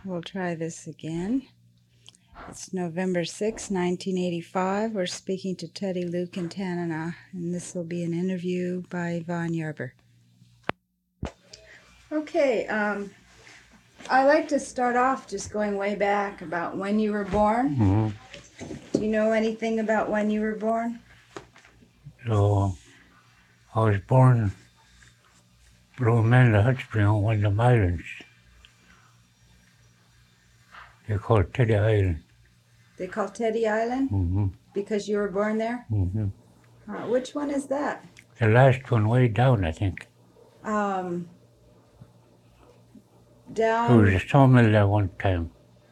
We'll try this again. It's November 6, 1985. We're speaking to Teddy Luke in Tanana, and this will be an interview by Von Yarber. Okay, I like to start off just going way back about when you were born. Mm-hmm. Do you know anything about when you were born? So I was born below Manila Hot Spring on one of them islands. They call it Teddy Island. They call Teddy Island Mm-hmm. because you were born there? Mm-hmm. Which one is that? The last one way down, I think. Down There was a sawmill there one time.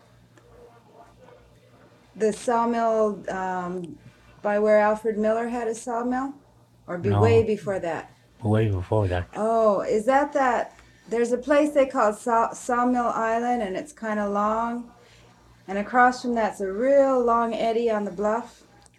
the sawmill by where Alfred Miller had a sawmill? Or No. way before that? Way before that. Oh, is that? There's a place they call Sawmill Island, and it's kind of long. And across from that's a real long eddy on the bluff.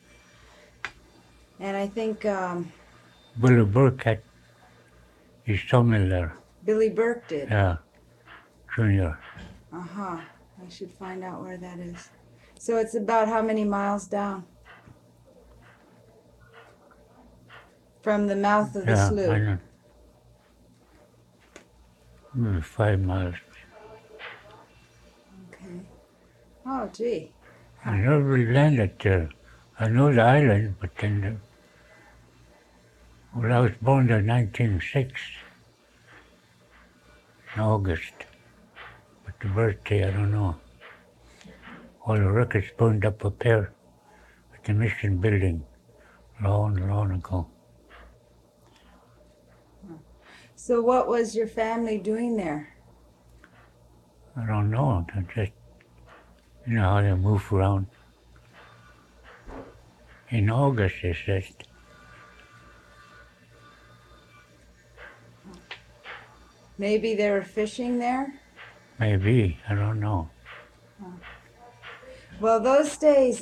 And I think Billy Burke had his sawmill there. Billy Burke did. Yeah, Junior. Uh-huh. I should find out where that is. So it's about how many miles down? From the mouth of the slough? I know. Maybe 5 miles. Okay. Oh, gee. I never really landed there. I know the island, but then, I was born there in 1906, in August. But the birthday, I don't know. All the records burned up here at the mission building long ago. So what was your family doing there? I don't know. I just, you know how they move around. In August, it says. Maybe they were fishing there? Maybe, I don't know. Well, those days,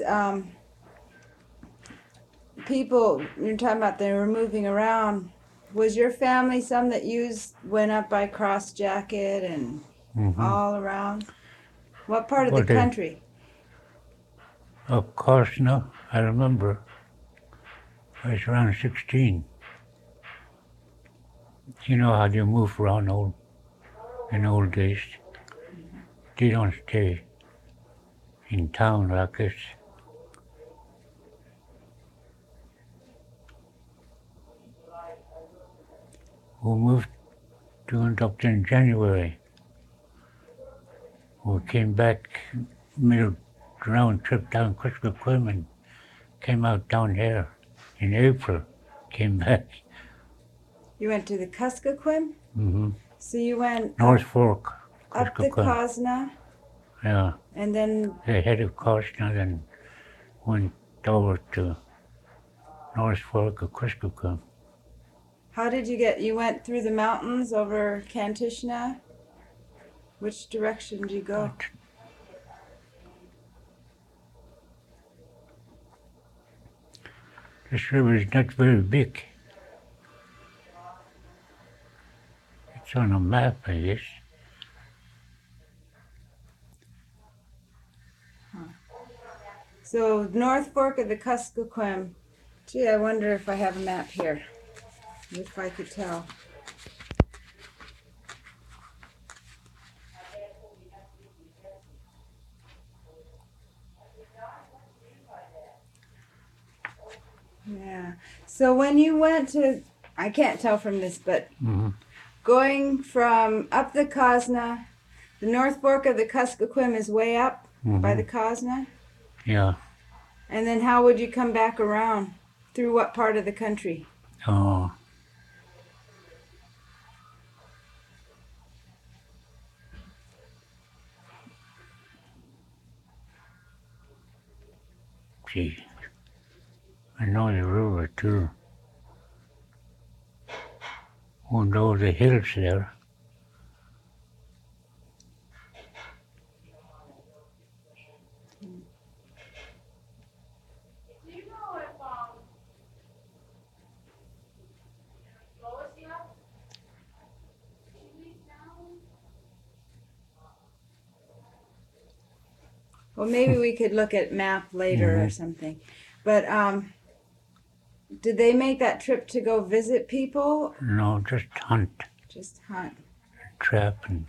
people, you're talking about they were moving around. Was your family some that went up by Cross Jacket and all around? What part of the country? Of course, no. I remember. I was around 16. You know how they move around in old days. They don't stay in town like this. We moved to up in January. We came back middle round trip down Kuskokwim and came out down here in April. Came back. You went to the Kuskokwim? Mm-hmm. So you went North Fork, up the Cosna? Yeah. And then They head of Cosna, then went over to North Fork of Kuskokwim. How did you went through the mountains over Kantishna? Which direction did you go? This river is not very big. It's on a map, I guess. So North Fork of the Kuskokwim. Gee, I wonder if I have a map here. If I could tell. Yeah. So when you went to, I can't tell from this, but going from up the Cosna, the North Fork of the Kuskokwim is way up by the Cosna? Yeah. And then how would you come back around? Through what part of the country? Oh. Gee, I know the river too. Who knows the hills there? Well, maybe we could look at map later or something. But did they make that trip to go visit people? No, just hunt, Just hunt. trap, and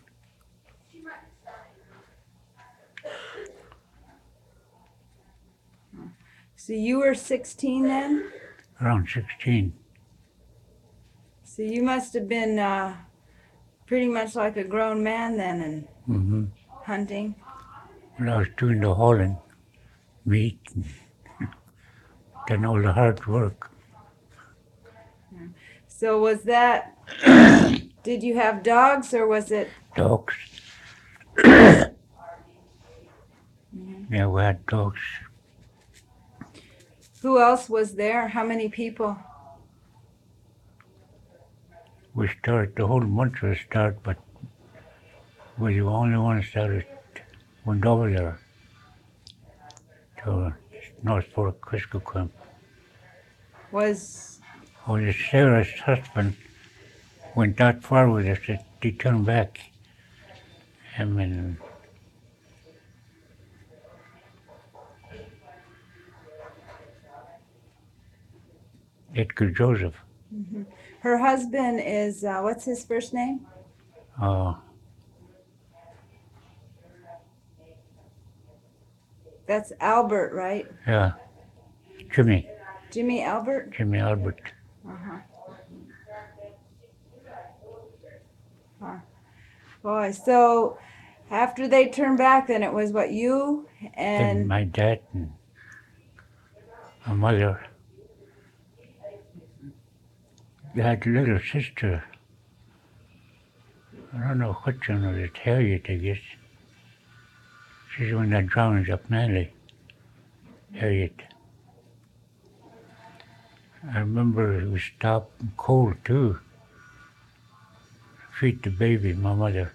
So you were 16 then? around 16. So you must have been pretty much like a grown man then and Mm-hmm. hunting. When I was doing the hauling, meat, and then all the hard work. So was that, did you have dogs or was it? Dogs. Yeah, we had dogs. Who else was there? How many people? We started, the whole bunch was start, but we were the only ones that went over there to North Fork Kuskokwim. Was, Only Sarah's husband went that far with us that he turned back. Him and Edgar Joseph. her husband is, what's his first name? Uh, That's Albert, right? yeah, Jimmy Albert? Albert. Boy, so after they turned back, then it was what, you And and my dad and my mother. They had a little sister. I don't know which one of it, Harriet, I guess. She's the one that drowns up Manly. Harriet. I remember it was stopped and cold too. Feed the baby, my mother.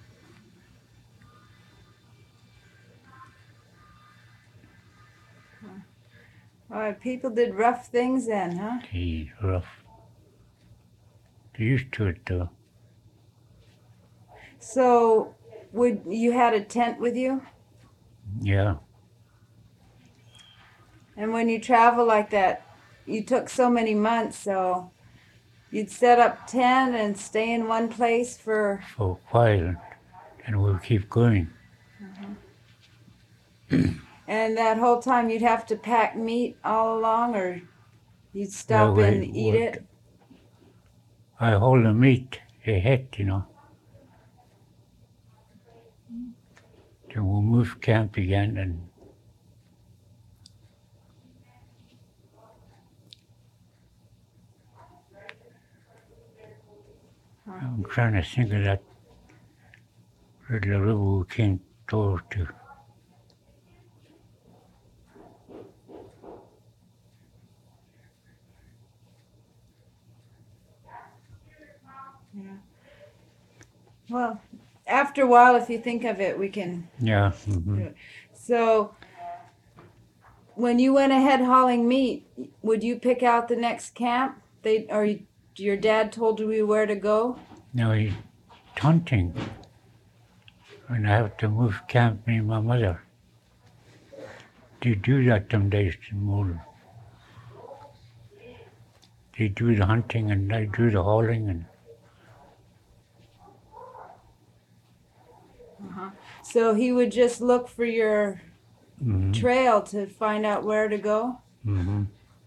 people did rough things then, huh? He's rough. They're used to it though. So, would you had a tent with you? Yeah. And when you travel like that, you took so many months, so you'd set up tent and stay in one place for. For a while, and we'll keep going. And that whole time you'd have to pack meat all along, or you'd stop and eat it? I hold the meat, a head, you know. Then we'll move camp again and I'm trying to think of that little river we came over to. Well, after a while, if you think of it, we can. Yeah. Mm-hmm. So, when you went ahead hauling meat, would you pick out the next camp? Your dad told you where to go? Now he's hunting, and I have to move camp, me and my mother. They do that some days in Moulin. They do the hunting and I do the hauling and. So he would just look for your trail to find out where to go? Mm-hmm.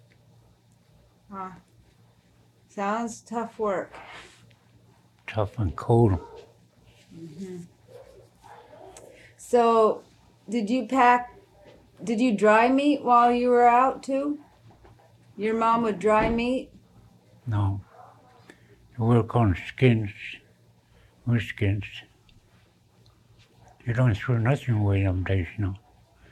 Sounds tough work. Tough and cold. So, did you dry meat while you were out too? Your mom would dry meat? No. You work on skins, moose skins. You don't throw nothing away them days, you know.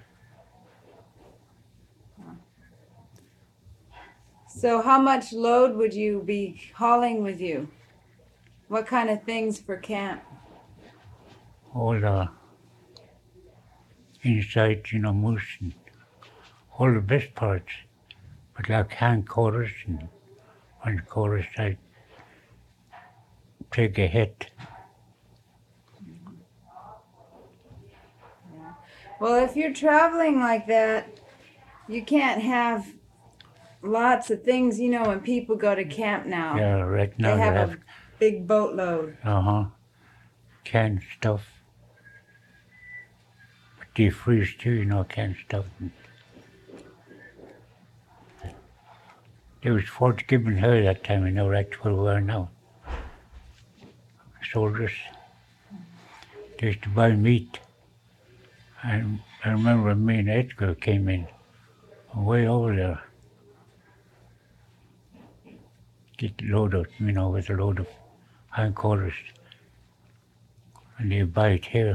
So how much load would you be hauling with you? What kind of things for camp? All the inside, you know, moose and all the best parts. But like hand quarters and one quarters, I take a hit. Well, if you're traveling like that, you can't have lots of things. You know, when people go to camp now, Yeah, right now they they have have, a big boatload. canned stuff. But they freeze too, canned stuff. There was Fort Gibbon Hill that time, that's where we are now. Soldiers. They used to buy meat. And I remember me and Edgar came in way over there. Get a load of, with a load of hindquarters. And they buy it here.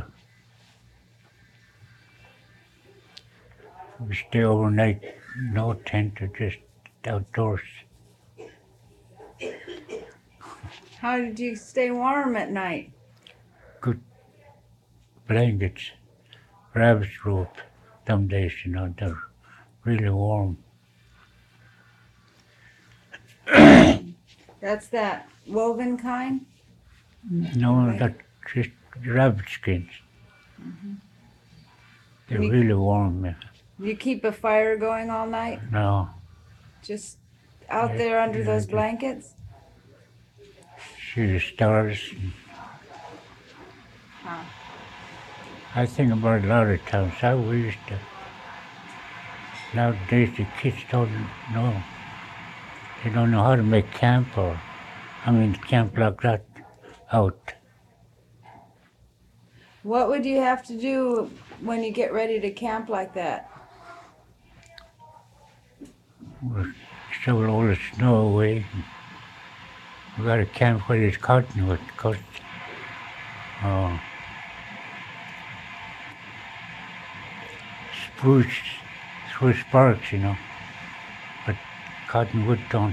We stay overnight, no tent, or just outdoors. How did you stay warm at night? Good blankets, rabbit rope. Some days, they're really warm. That's that woven kind? No, that's just rabbit skins. They're really warm. Yeah. You keep a fire going all night? No. Just out Yeah, there under yeah, those just- blankets? See the stars. Huh. I think about a lot of times how we used to. Nowadays the kids don't know. They don't know how to make camp camp like that out. What would you have to do when you get ready to camp like that? We shovel all the snow away. We got a camp where there's cottonwood, because spruce through sparks, but cottonwood don't.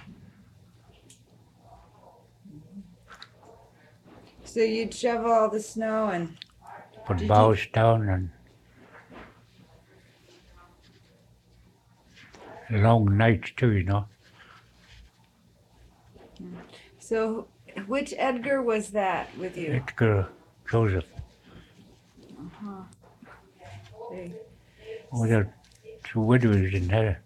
So you'd shovel all the snow and Put Did you- boughs down and long nights too, so which Edgar was that with you? Edgar Joseph. They- Oh, there are two widows in there.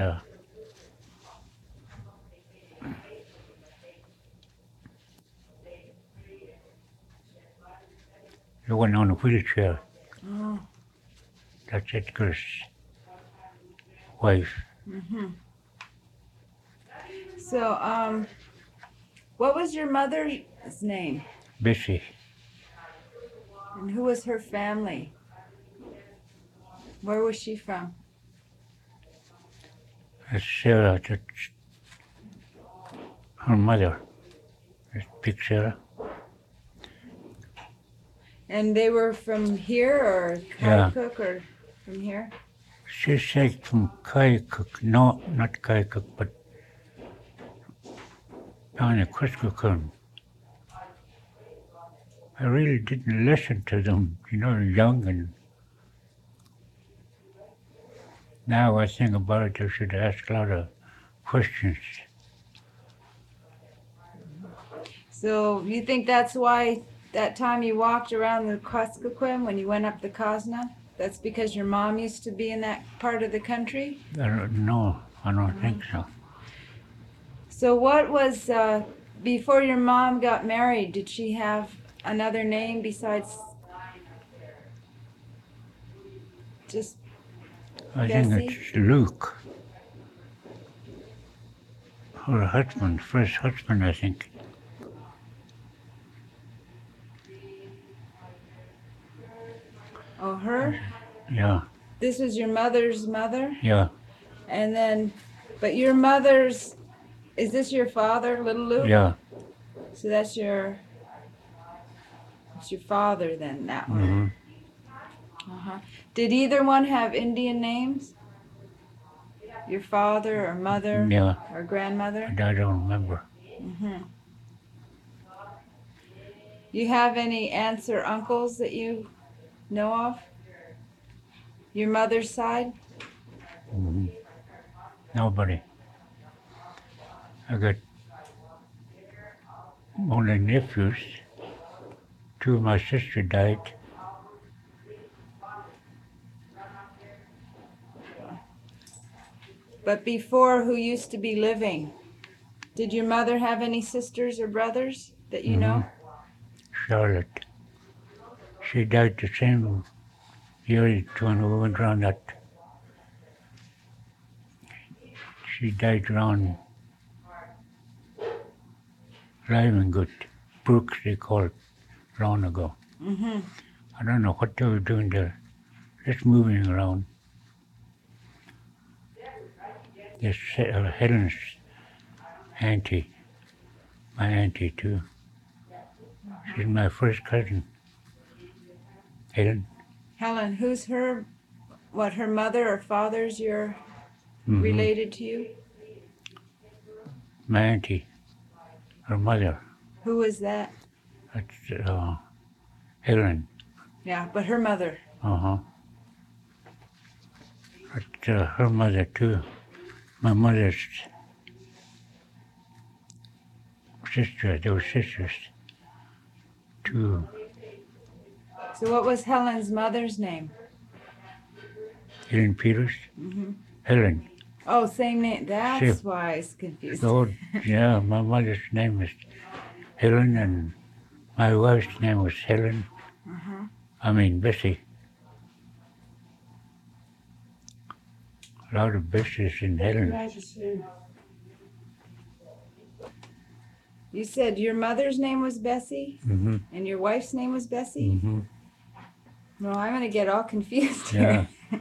The one on a wheelchair, Oh, that's Edgar's wife. so what was your mother's name? Bessie. And who was her family? Where was she from? That's Sarah. That's her mother. That's Big Sarah. And they were from here or Yeah. Cook or from here? She's like from Kaikook. No, not Kaikook, but down in Kuskokwim. I really didn't listen to them, young, and now I think about it, I should ask a lot of questions. So you think that's why that time you walked around the Kuskokwim when you went up the Cosna? That's because your mom used to be in that part of the country? No, I don't think so. So what was, before your mom got married, did she have another name besides just I think Bessie? it's Luke. Her husband, first husband, I think. Oh, her? Yeah, This was your mother's mother? yeah, And then, but your mother's, is this your father, Little Luke? yeah. So that's your father then, that one. hmm Did either one have Indian names? Your father or mother Yeah, or grandmother? but I don't remember. You have any aunts or uncles that you know of? Your mother's side? hmm Nobody. I got only nephews. Two of my sister died. But before, who used to be living? Did your mother have any sisters or brothers that you know? Charlotte. She died the same year when we went around that. She died around Livengood, Brooks they call it, long ago. Mm-hmm. I don't know what they were doing there, just moving around. This Helen's auntie, my auntie too. She's my first cousin. Helen. Helen, who's her? What, her mother or father's you're related to you? My auntie, her mother. Who is that? That's Helen. Yeah, but her mother. Uh-huh. That's her mother too. My mother's sister, they were sisters too. So what was Helen's mother's name? Helen Peters? Mm-hmm. Helen. Oh, same name. That's Same. why I was confused. So, yeah, my mother's name is Helen and my wife's name was Helen. Uh-huh. I mean, Bessie. A lot of Bessies in Helen. You said your mother's name was Bessie Mm-hmm. and your wife's name was Bessie? Mm-hmm. No, I'm going to get all confused Yeah. here.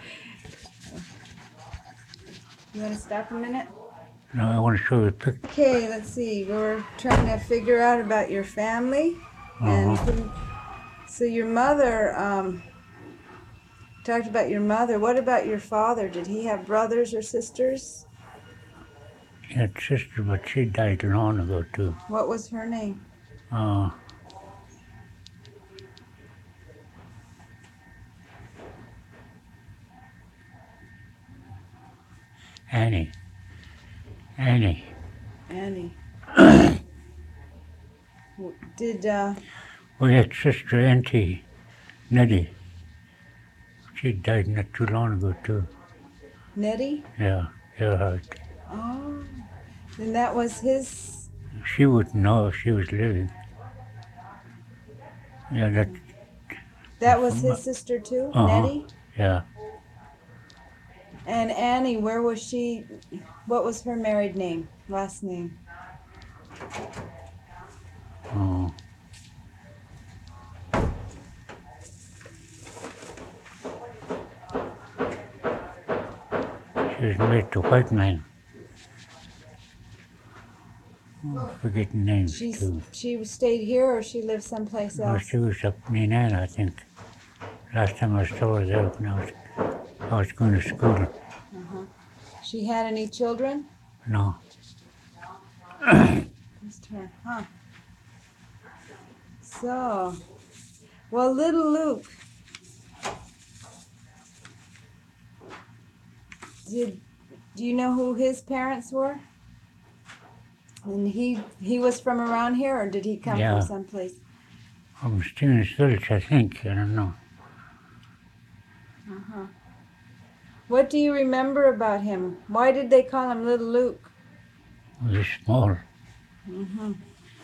You want to stop a minute? Now I want to show you a picture. Okay, let's see. We're trying to figure out about your family. And so your mother, talked about your mother. What about your father? Did he have brothers or sisters? He had a sister, but she died long ago too. What was her name? Annie. Annie. Annie. Did, We had sister Auntie Nettie. She died not too long ago too. Nettie? Yeah, Earhart. Oh, then that was his. She wouldn't know if she was living. Yeah, That was his sister too, Nettie? Yeah. And Annie, where was she? What was her married name, last name? Oh. She was married to a white man. Oh, forgetting names too. She stayed here or she lived someplace Well, else? she was up in Nenana, I think. Last time I saw her there when I was going to school. Uh-huh. She had any children? No. Just her, huh? So, well, little Luke, do you know who his parents were? And he was from around here, or did he come from someplace? From Stevens Village, I think. I don't know. Uh-huh. What do you remember about him? Why did they call him Little Luke? He was small. Mm-hmm.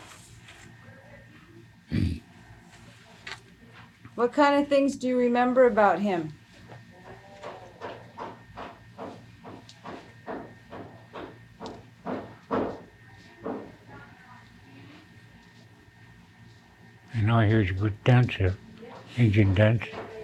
What kind of things do you remember about him? I know he was a good dancer, Indian dance.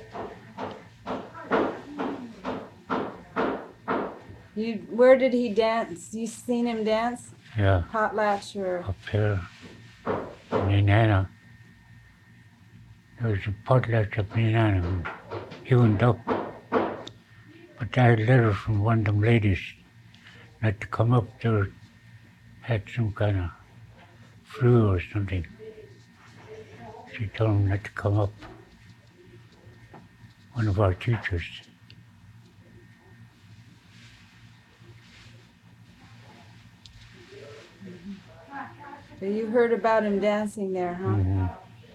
Where did he dance? You seen him dance? Yeah. Potlatch or? Up here in Nenana. There was a potlatch up in Nenana. He went up. But I had letters from one of them ladies not to come up. They had some kind of flu or something. She told him not to come up. One of our teachers. So you heard about him dancing there, huh? Mm-hmm.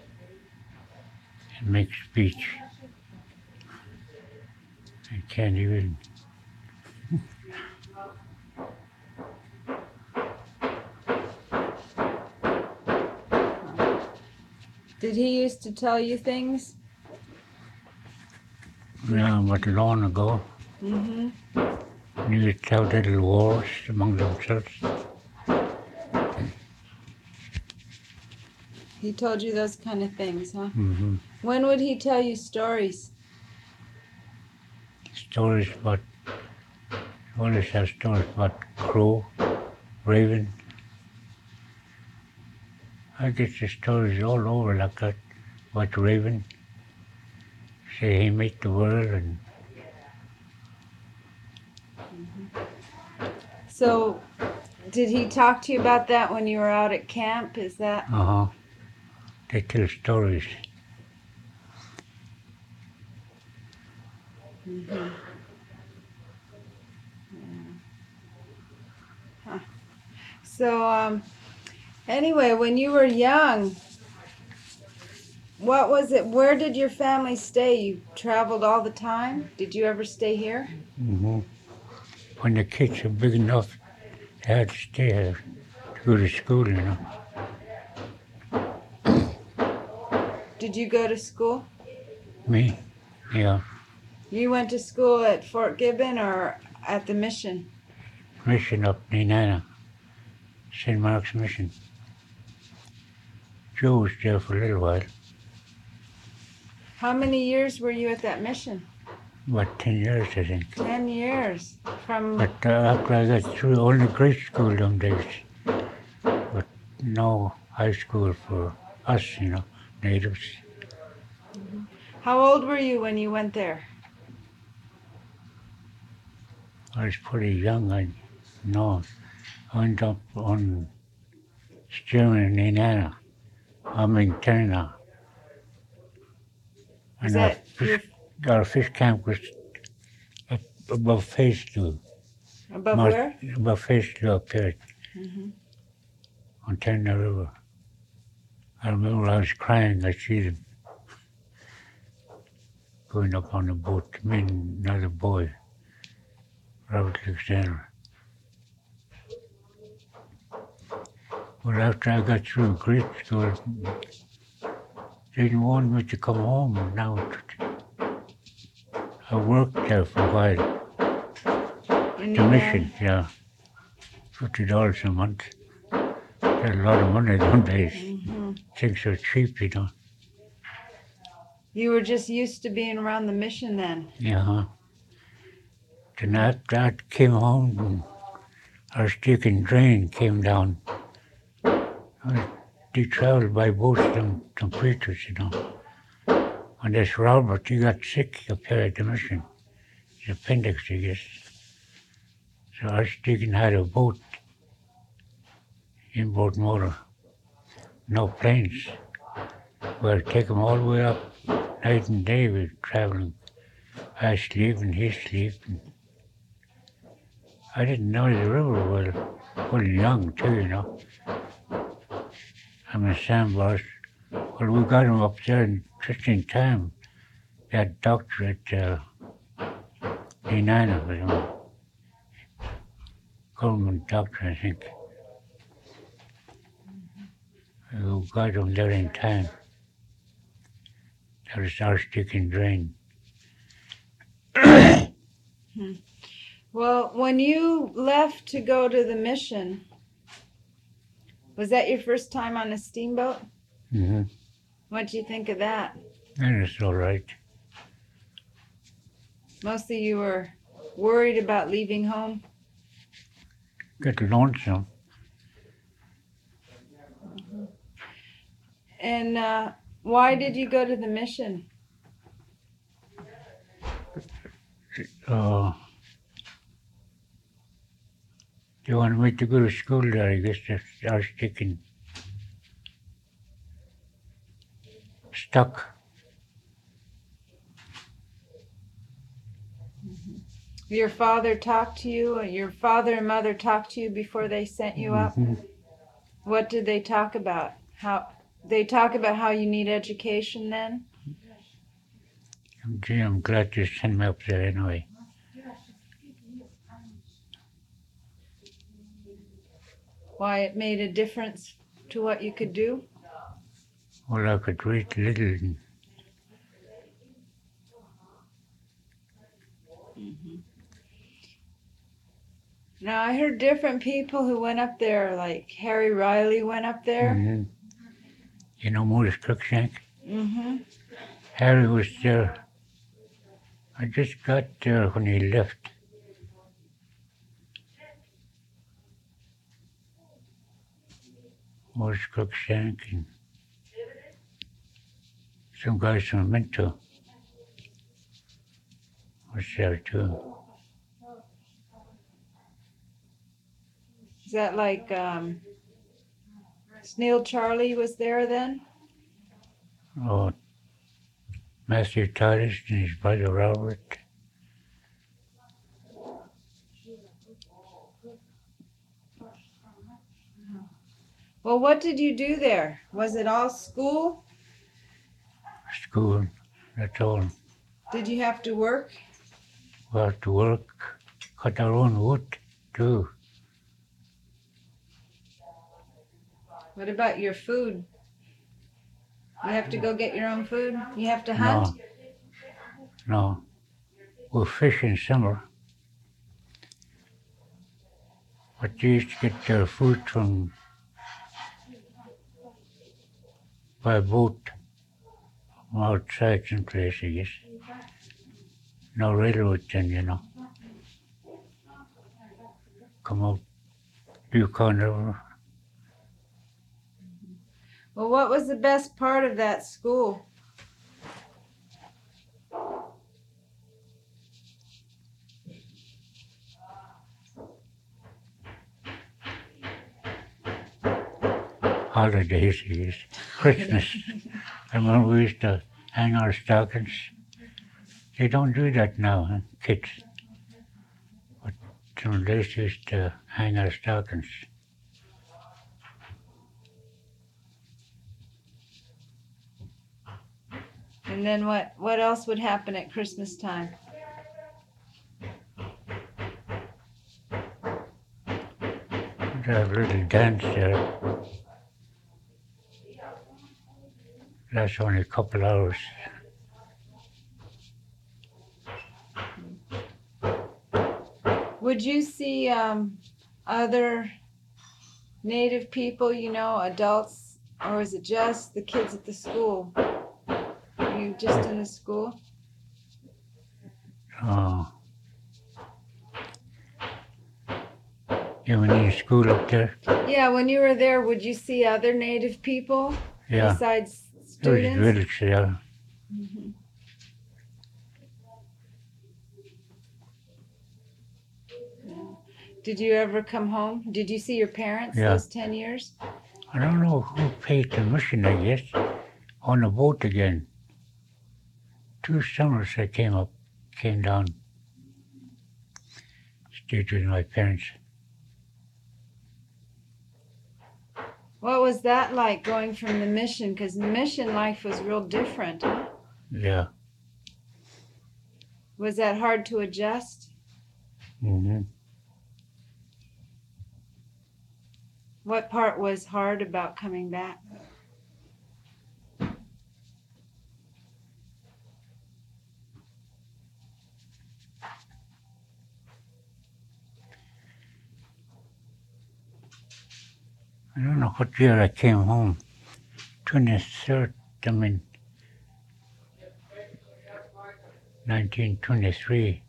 And make speech. I can't even. Did he used to tell you things? Yeah, but long ago, Mm-hmm. they used to have little wars among themselves. He told you those kind of things, huh? Mm-hmm. When would he tell you stories? Stories about, always have stories about crow, raven. I get the stories all over like that about raven. Say he made the world and So, did he talk to you about that when you were out at camp? Is that? they tell stories. Mm-hmm. Huh. So, anyway, when you were young, what was it? Where did your family stay? You traveled all the time? Did you ever stay here? Mm-hmm. When the kids were big enough, they had to stay here to go to school, you know. Did you go to school? Me? Yeah. You went to school at Fort Gibbon or at the mission? Mission up Nenana, St. Mark's Mission. Joe was there for a little while, How many years were you at that mission? about 10 years, I think. 10 years. From But after I got through, only grade school them days. But no high school for us, you know, natives. how old were you when you went there? I was pretty young, I know. I went up on steering in Nenana. I'm in Tena. Is And that your, our fish camp was up above Phase 2. above where? Above Phase 2 up here Mm-hmm. on Tena River. I remember I was crying, I see them going up on the boat, me and another boy, Robert Alexander. But after I got through grade school, they didn't want me to come home. And now I worked there for a while. In The mission, yeah. $50 a month. That's a lot of money those days. Mm-hmm. Things are cheap, you know. You were just used to being around the mission then. Yeah. Then after that came home, and Archdeacon Drain came down. They traveled by boat, some preachers, you know. And this Robert, he got sick up here at the mission. His appendix, I guess. So Archdeacon had a boat, inboard motor, no planes. Well, take him all the way up, night and day we were traveling. I sleep and he sleep. And I didn't know the river well. Well, young too, you know. I'm a sandbars. Well, we got him up there just in time. That doctor at Nenana was a government doctor, I think. We got him there in time. That was Archdeacon Drain. Well, when you left to go to the mission, was that your first time on a steamboat? Mm-hmm. What did you think of that? And it's all right. Mostly you were worried about leaving home? Got lonesome. And why did you go to the mission? They wanted me to go to school there, I guess that's Archdeacon. Stuck. Your father talked to you, or your father and mother talked to you before they sent you up? Mm-hmm. What did they talk about? They talk about how you need education then? Gee, I'm glad you sent me up there anyway. Why it made a difference to what you could do? Well, I could read little. Now I heard different people who went up there, like Harry Riley went up there. Mm-hmm. You know Maurice Cruikshank? Mm-hmm. Harry was there. I just got there when he left. Maurice Cruikshank and some guys from Minto was there too. Is that like Snail Charlie was there then? Oh, Matthew Titus and his brother Robert. Well, what did you do there? Was it all school? School, that's all. Did you have to work? We have to work, cut our own wood too. What about your food? You have to go get your own food? You have to hunt? No. We fish in summer. But they used to get their food from by boat from outside some place, I guess. No railroad then, you know. Come out Yukon River. Well, what was the best part of that school? Holidays, I guess. Christmas. I remember we used to hang our stockings. They don't do that now, huh, kids. But some days used to hang our stockings. And then what else would happen at Christmas time? We'd have a little dance there. That's only a couple hours. Would you see other native people, you know, adults, or is it just the kids at the school? Are you just in the school? Oh. You went in school up there? Yeah, when you were there, would you see other native people Yeah. besides There was students? village there. Mhm. Did you ever come home? Did you see your parents Yeah. those 10 years? I don't know who paid the mission, I guess, on the boat again. 2 summers I came down, stayed with my parents. What was that like going from the mission? Because the mission life was real different, huh? Yeah. Was that hard to adjust? Mm-hmm. What part was hard about coming back? I don't know what year I came home. 23rd, 1923.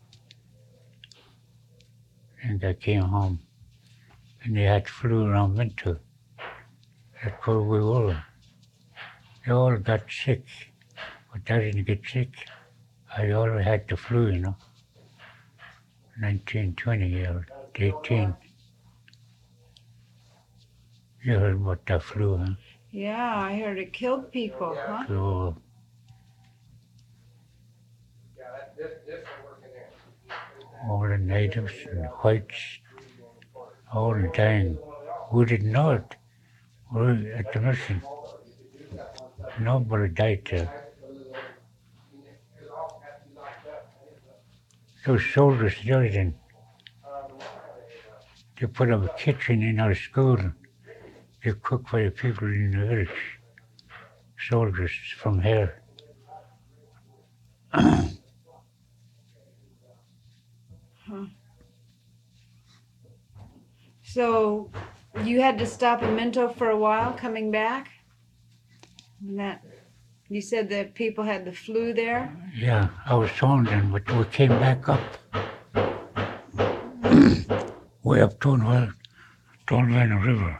And I came home. And they had flu around winter. That's where we were. They all got sick. But I didn't get sick. I already had the flu, you know. 1920 or 18. You heard about the flu, huh? Yeah, I heard it killed people, huh? So, all the natives and whites, all dying. We didn't know it. We were at the mission. Nobody died there. Those soldiers there then, they put up a kitchen in our school. They cook for the people in the village. soldiers from here. So you had to stop in Minto for a while coming back? And that you said that people had the flu there? Yeah, I was told then, but we came back up. Way up Tonville River.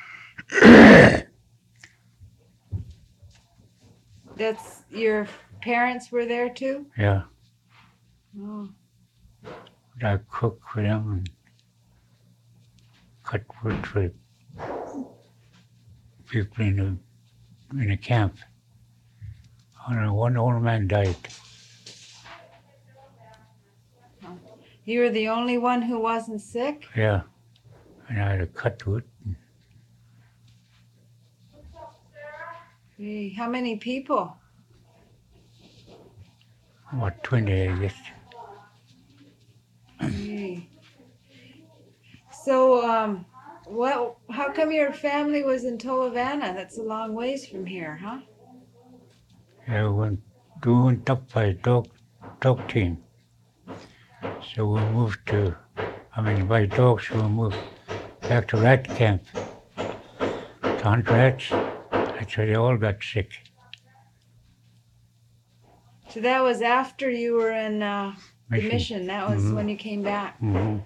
That's your parents were there too? Yeah, Oh. I cooked for them and cut wood for people in the camp. And one old man died. You were the only one who wasn't sick? Yeah, and I had to cut wood. Gee, how many people? About 20, I guess. Gee. So, how come your family was in Tolovana? That's a long ways from here, huh? Yeah, we went up by dog team. So we moved by dogs, we moved back to rat camp. To hunt rats. That's where they all got sick. So that was after you were in the mission. That was when you came back. Mm-hmm.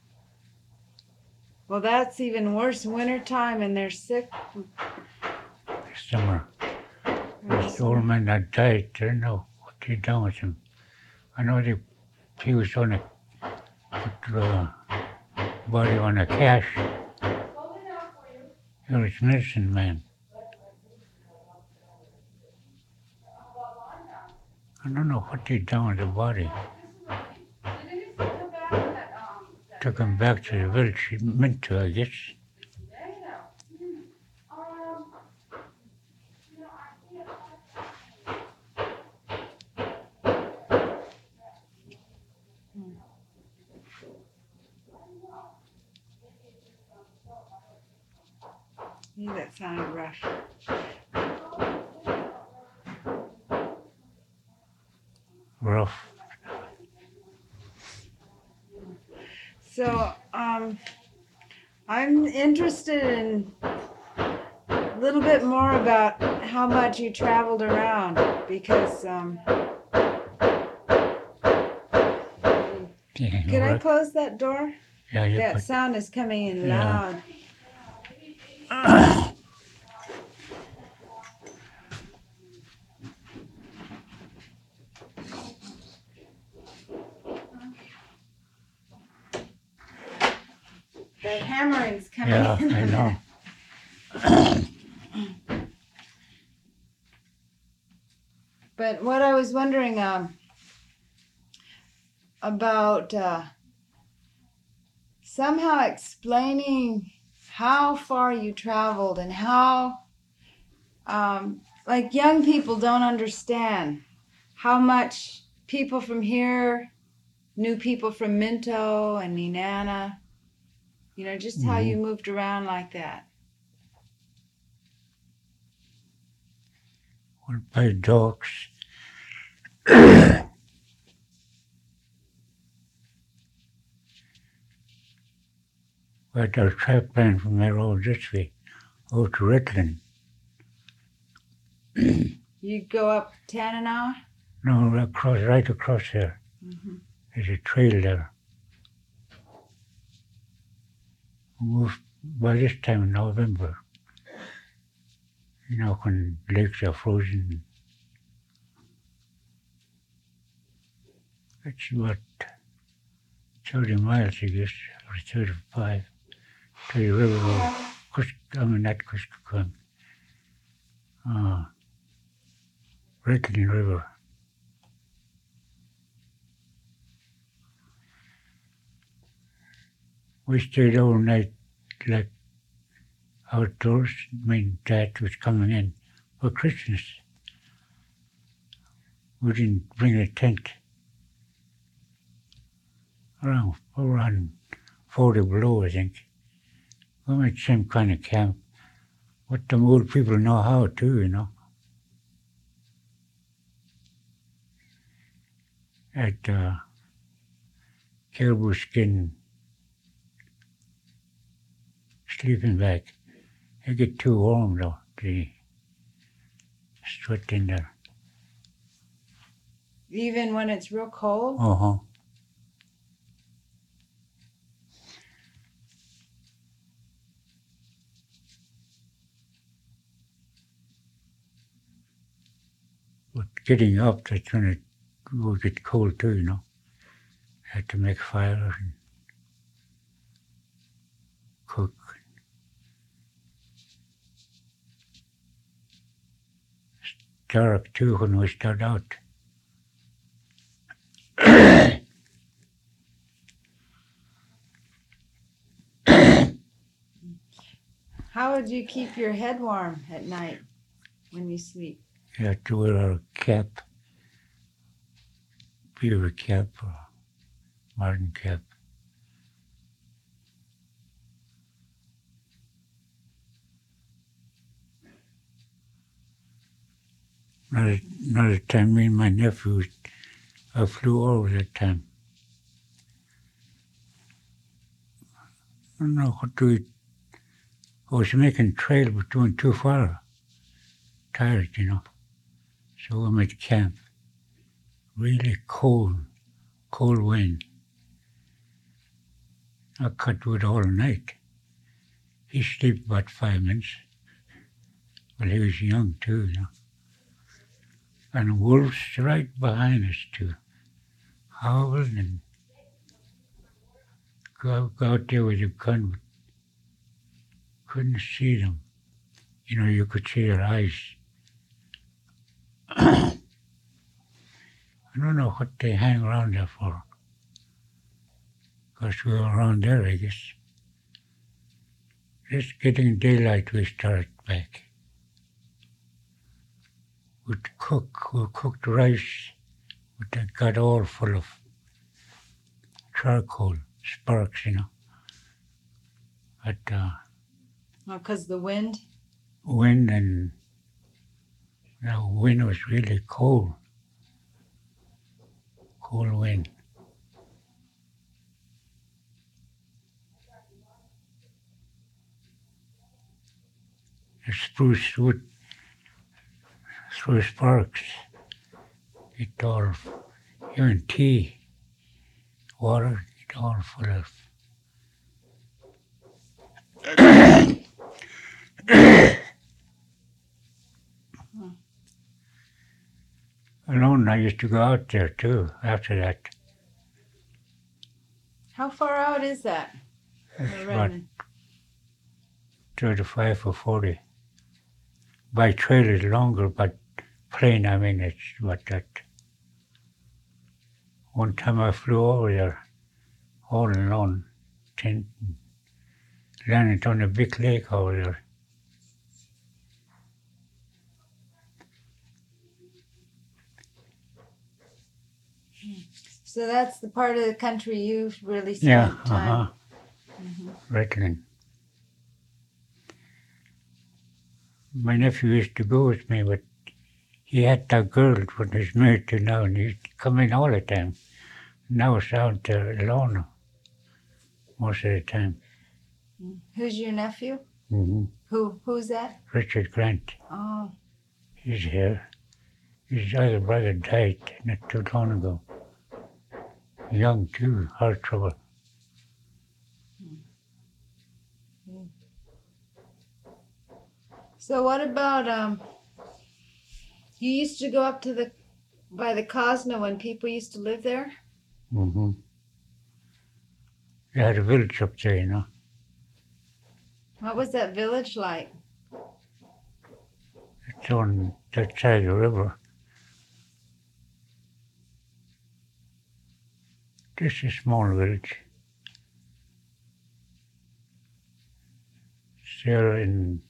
Well, that's even worse. Wintertime and they're sick. Summer. This old man that died, I don't know what they done with him. I know he was on a put the body on a cache. He was a medicine man. I don't know what they done with the body. Took him back to the village he meant to, I guess. That sounded rough. Rough. So, I'm interested in a little bit more about how much you traveled around because, could I close that door? Yeah, you That could. sound is coming in loud. The hammering's coming Yeah, in. I know. But what I was wondering about somehow explaining how far you traveled and how, like young people don't understand how much people from here knew people from Minto and Nenana. You know, just how you moved around like that. Went by dogs. But our track plan from there over this way, over to Redland. You go up Tanana? No, right across there. There's a trail there. We moved by this time in November. You know, when lakes are frozen. It's about 30 miles, I guess, or 35 to the river of not Kuskokwim. Redland River. We stayed overnight, like outdoors. Dad was coming in for Christmas. We didn't bring a tent. Around 40 below, I think. We made some kind of camp. What the old people know how to, you know. at caribou skin sleeping bag. I get too warm though. The sweat in there. Even when it's real cold? Uh-huh. But getting up, that's when it will get cold too, you know. Had to make fire and cook. It's dark too when we start out. How would you keep your head warm at night when you sleep? You have to wear a cap, beaver cap or marten cap. Another time, me and my nephew, I flew over that time. I don't know what to eat. I was making trail but doing too far. Tired, you know. So we made camp. Really cold wind. I cut wood all night. He slept about 5 minutes. Well, he was young too, you know. And wolves right behind us too. Howling and go out there with your gun. Couldn't see them. You know, you could see their eyes. I don't know what they hang around there for. Because we were around there, I guess. Just getting daylight, we started back. We'd cooked rice. It got all full of charcoal, sparks, you know. But Because the wind? wind and the wind was really cold. Cold wind. The spruce wood through sparks. It all, even tea, water, it all full of. Alone, I used to go out there too after that. How far out is that? It's The about Redmond? 35 or 40. By trail is longer, but plane, I mean, it's about that. One time I flew over there, all alone, landed on a big lake over there. So that's the part of the country you really spent Yeah, time. Redland. My nephew used to go with me, but he had that girl when he's married to now, and he used to come in all the time. Now it's out there alone most of the time. Who's your nephew? Hmm Who's that? Richard Grant, Oh, he's here. His other brother died not too long ago. Young too, heart trouble. so what about you used to go up to by the Cosna when people used to live there? Mm-hmm. They had a village up there, you know. What was that village like? It's on that side of the river. Just a small village. It's there in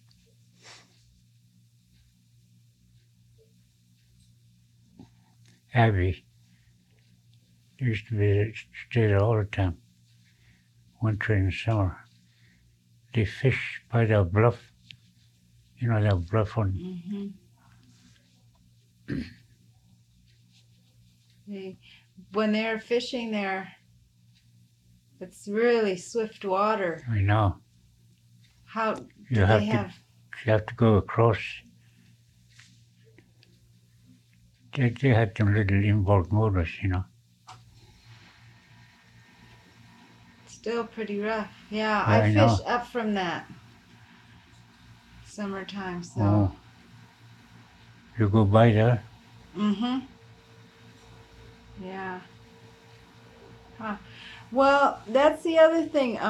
Abbey. They used to stay there all the time, winter and summer. They fish by the bluff. You know that bluff on. Mm-hmm. When they're fishing there, it's really swift water. I know. How do You have they to have? you have to go across. They had some little inboard motors, you know. Still pretty rough. Yeah, Yeah, I I fish know. up from that summertime. So. Oh, you go by there? Mm-hmm. Yeah. Huh. Well, that's the other thing.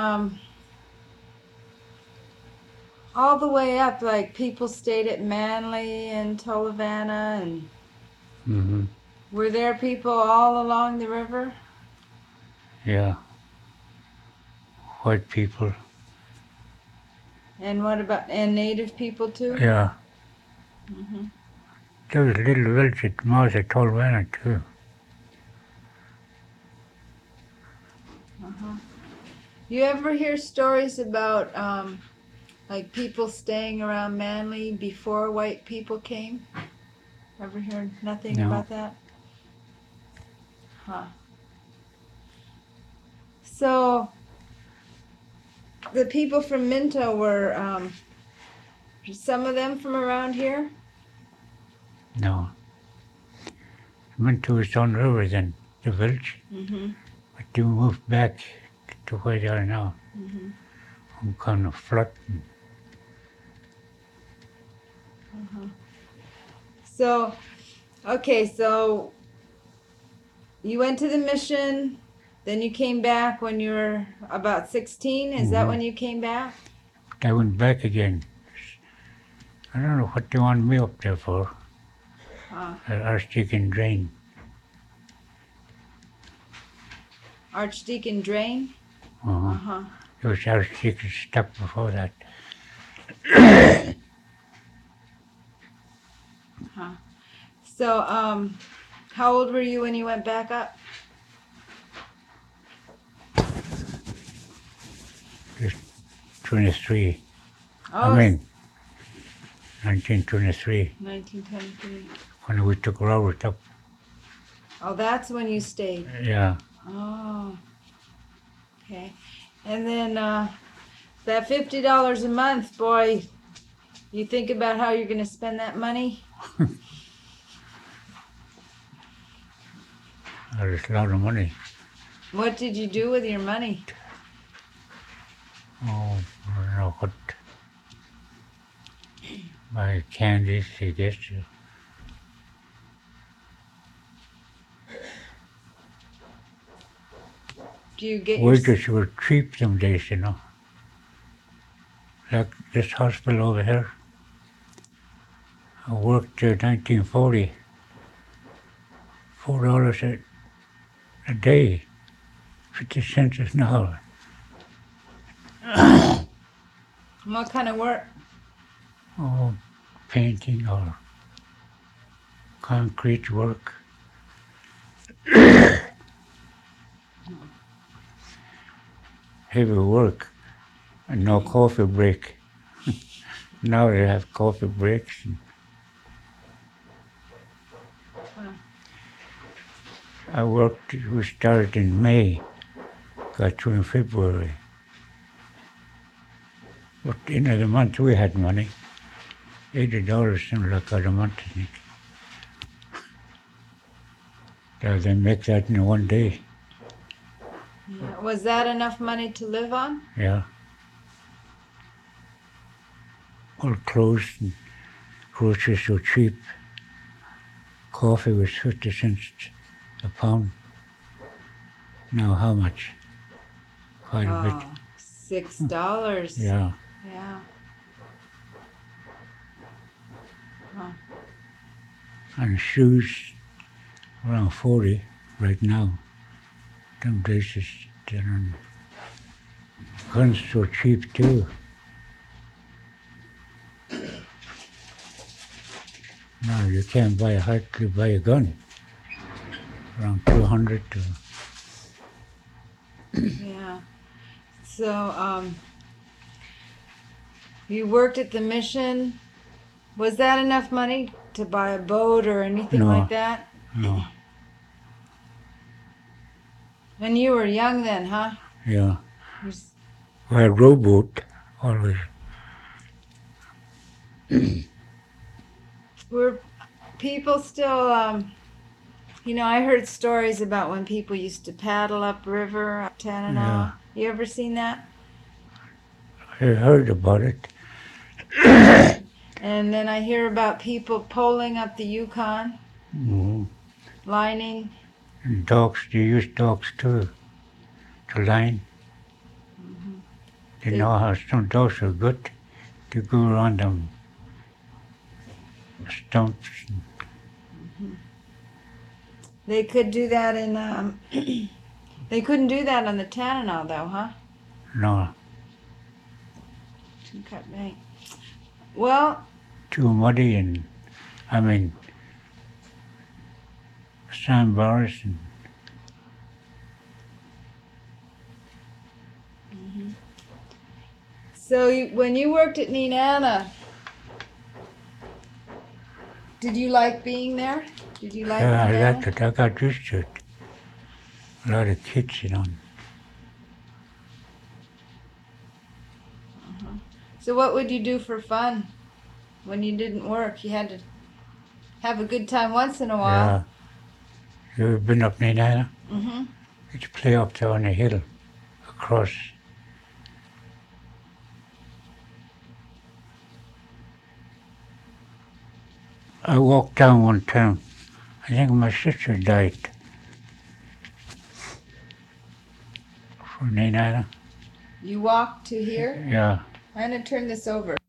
All the way up, like people stayed at Manly and Tolovana, and Mm-hmm. were there people all along the river? Yeah. White people. And what about native people too? Yeah. Mm-hmm. There was a little village at Mars at Tolvana too. Uh-huh. You ever hear stories about like people staying around Manly before white people came? Ever heard nothing No. about that? Huh. So the people from Minto were some of them from around here? No. Went to its own river then, the village. Mm-hmm. But they moved back to where they are now. Mm-hmm. I'm kind of flood. Uh-huh. So, okay, so you went to the mission, then you came back when you were about 16. Is that Mhm. when you came back? I went back again. I don't know what they wanted me up there for. Archdeacon Drain. Archdeacon Drain? Uh-huh. Uh-huh. It was Archdeacon stuck before that. Huh. So, how old were you when you went back up? Just 23. Oh, I mean, 1923, 1923. when we took Robert up. Oh, that's when you stayed. Yeah. Oh, okay. And then that $50 a month, boy, you think about how you're going to spend that money? That was a lot of money. What did you do with your money? Oh, I don't know what. Buy candies, I guess. Do you get your... Wages were cheap some days, you know. Like this hospital over here. I worked there 1940. $4 a day. 50 cents an hour. What kind of work? Oh, painting or concrete work. Heavy work and no coffee break. Now they have coffee breaks. We started in May, got through in February. But at the end of the month we had money. $80 seemed like a month, I think. So they make that in one day. Yeah. Was that enough money to live on? Yeah. All clothes and groceries were cheap. Coffee was 50 cents a pound. Now how much? Quite a bit. $6. Yeah. Yeah. Huh. And shoes around 40 right now. Them places, guns were cheap too. Now you can't hardly buy a gun. Around 200 to... Yeah. So, you worked at the mission. Was that enough money to buy a boat or anything No. like that? No. When you were young then, huh? Yeah. You s- We had rowboat always. Were people still, I heard stories about when people used to paddle upriver, up Tanana. You ever seen that? I heard about it. And then I hear about people poling up the Yukon, Mm-hmm. lining. And dogs, they use dogs too, to line. They know how some dogs are good to go around them stumps. They could do that in, they couldn't do that on the Tanana though, huh? No, Cut bank. Well, too muddy and, I mean, sandbars and so when you worked at Nenana, did you like being there? Did you like yeah, I Nenana? liked it. I got used to it. A lot of kids, you know. So what would you do for fun when you didn't work? You had to have a good time once in a while. Yeah. You ever been up Nenana? Mm-hmm. It's play up there on the hill across. I walked down one time. I think my sister died from Nenana. You walked to here. Yeah. I'm gonna turn this over.